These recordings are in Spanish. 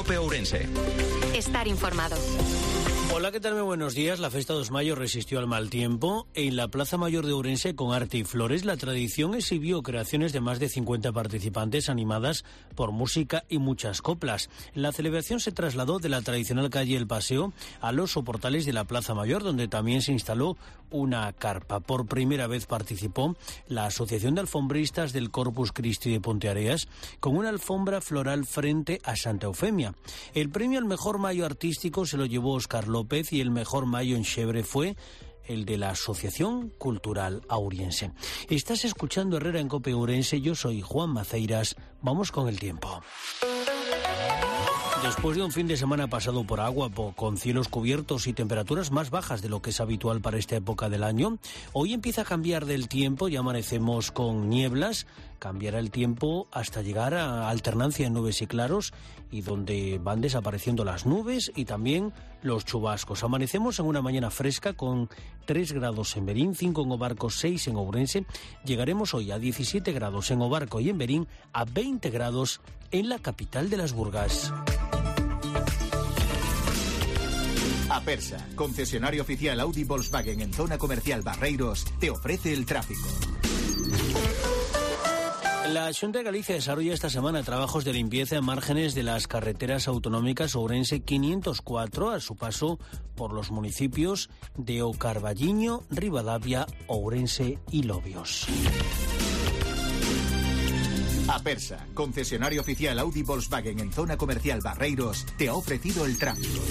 COPE Ourense. Estar informado. Hola, ¿qué tal? Muy buenos días. La Festa 2 Mayo resistió al mal tiempo. En la Plaza Mayor de Ourense, con arte y flores, la tradición exhibió creaciones de más de 50 participantes animadas por música y muchas coplas. La celebración se trasladó de la tradicional calle El Paseo a los soportales de la Plaza Mayor, donde también se instaló una carpa. Por primera vez participó la Asociación de Alfombristas del Corpus Christi de Ponteareas con una alfombra floral frente a Santa Eufemia. El premio al mejor mayo artístico se lo llevó Óscar López y el mejor mayo en Xebre fue el de la Asociación Cultural Auriense. Estás escuchando Herrera en COPE Ourense, yo soy Juan Maceiras. Vamos con el tiempo. Después de un fin de semana pasado por agua, con cielos cubiertos y temperaturas más bajas de lo que es habitual para esta época del año, hoy empieza a cambiar del tiempo, ya amanecemos con nieblas, cambiará el tiempo hasta llegar a alternancia en nubes y claros, y donde van desapareciendo las nubes y también los chubascos. Amanecemos en una mañana fresca con 3 grados en Berín, 5 en Obarco, 6 en Ourense. Llegaremos hoy a 17 grados en Obarco y en Berín, a 20 grados en la capital de las Burgas. Apersa, concesionario oficial Audi Volkswagen en zona comercial Barreiros, te ofrece el tráfico. La Xunta de Galicia desarrolla esta semana trabajos de limpieza en márgenes de las carreteras autonómicas Ourense 504 a su paso por los municipios de O Carballiño, Ribadavia, Ourense y Lobios. Apersa, concesionario oficial Audi Volkswagen en zona comercial Barreiros, te ha ofrecido el tráfico.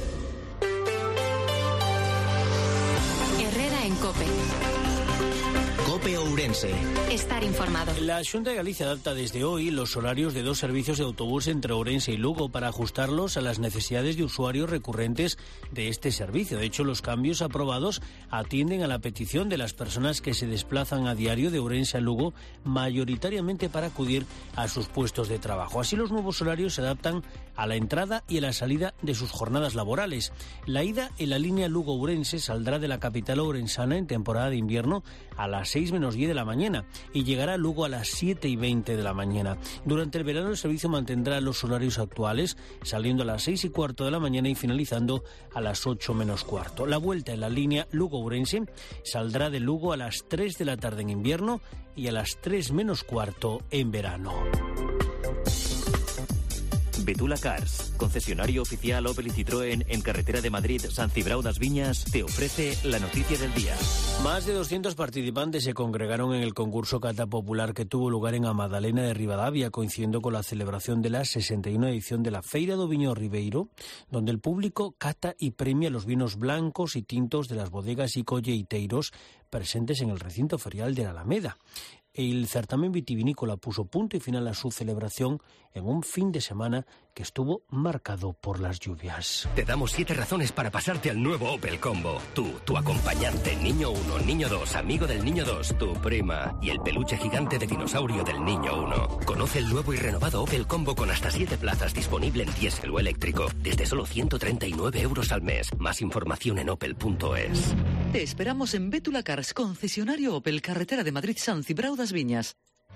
Herrera en COPE. COPE Ourense. Estar informado. La Xunta de Galicia adapta desde hoy los horarios de 2 servicios de autobús entre Ourense y Lugo para ajustarlos a las necesidades de usuarios recurrentes de este servicio. De hecho, los cambios aprobados atienden a la petición de las personas que se desplazan a diario de Ourense a Lugo, mayoritariamente para acudir a sus puestos de trabajo. Así, los nuevos horarios se adaptan a la entrada y a la salida de sus jornadas laborales. La ida en la línea Lugo-Ourense saldrá de la capital ourensana en temporada de invierno a las 6 menos 10 de la mañana y llegará a Lugo a las 7:20 de la mañana. Durante el verano el servicio mantendrá los horarios actuales, saliendo a las 6:15 de la mañana y finalizando a las 8 menos cuarto. La vuelta en la línea Lugo-Ourense saldrá de Lugo a las 3 de la tarde en invierno y a las 3 menos cuarto en verano. Betula Cars, concesionario oficial Opel y Citroën en carretera de Madrid, San Cibrao das Viñas, te ofrece la noticia del día. Más de 200 participantes se congregaron en el concurso Cata Popular que tuvo lugar en A Madalena de Ribadavia, coincidiendo con la celebración de la 61 edición de la Feira do Viño Ribeiro, donde el público cata y premia los vinos blancos y tintos de las bodegas y colleiteiros presentes en el recinto ferial de la Alameda. El certamen vitivinícola puso punto y final a su celebración en un fin de semana que estuvo marcado por las lluvias. Te damos 7 razones para pasarte al nuevo Opel Combo. Tú, tu acompañante, niño 1, niño 2, amigo del niño 2, tu prima y el peluche gigante de dinosaurio del niño 1. Conoce el nuevo y renovado Opel Combo con hasta 7 plazas, disponible en diésel o eléctrico, desde solo 139 euros al mes. Más información en opel.es. Te esperamos en Betula Cars, concesionario Opel, carretera de Madrid, San Cibrao das Viñas.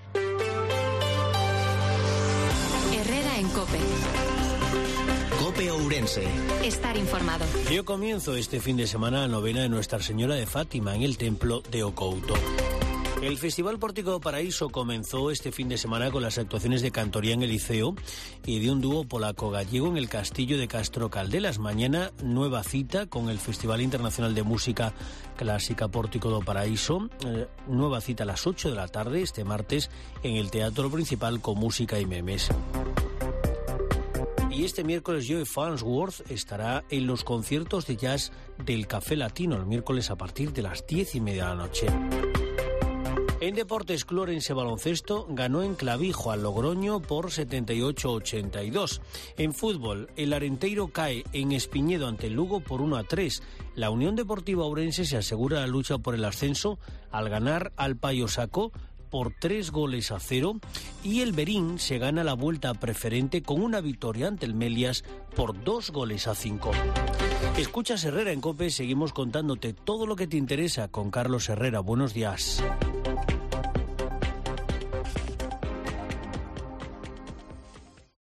Herrera en COPE. COPE Ourense. Estar informado. Dio comienzo este fin de semana la novena de Nuestra Señora de Fátima en el templo de Ocouto. El Festival Pórtico do Paraíso comenzó este fin de semana con las actuaciones de cantoría en el Liceo y de un dúo polaco-gallego en el Castillo de Castro Caldelas. Mañana, nueva cita con el Festival Internacional de Música Clásica Pórtico do Paraíso. Nueva cita a las 8 de la tarde, este martes, en el Teatro Principal con música y memes. Y este miércoles Joe Farnsworth estará en los conciertos de jazz del Café Latino, el miércoles a partir de las 10:30 de la noche. En deportes, Clorense Baloncesto ganó en Clavijo al Logroño por 78-82. En fútbol, el Arenteiro cae en Espiñedo ante el Lugo por 1-3. La Unión Deportiva Ourense se asegura la lucha por el ascenso al ganar al Paio Saco por 3-0 y el Berín se gana la vuelta preferente con una victoria ante el Melias por 2-5. Escuchas Herrera en COPE, seguimos contándote todo lo que te interesa con Carlos Herrera. Buenos días.